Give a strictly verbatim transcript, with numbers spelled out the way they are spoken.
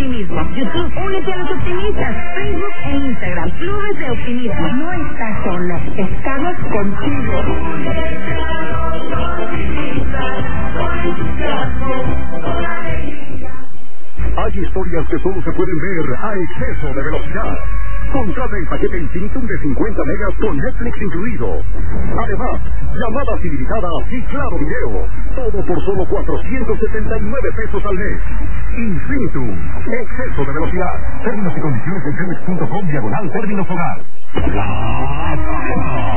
Optimismo. YouTube, únete a los optimistas. Facebook e Instagram, Clubes de Optimismo. No estás solo, estamos contigo. Hay historias que solo se pueden ver a exceso de velocidad. Contrata el paquete Infinitum de cincuenta megas con Netflix incluido. Además, llamadas ilimitadas y claro video. Todo por solo cuatrocientos setenta y nueve pesos al mes. Infinitum, exceso de velocidad. Términos y condiciones en telmex punto com diagonal términos hogar. La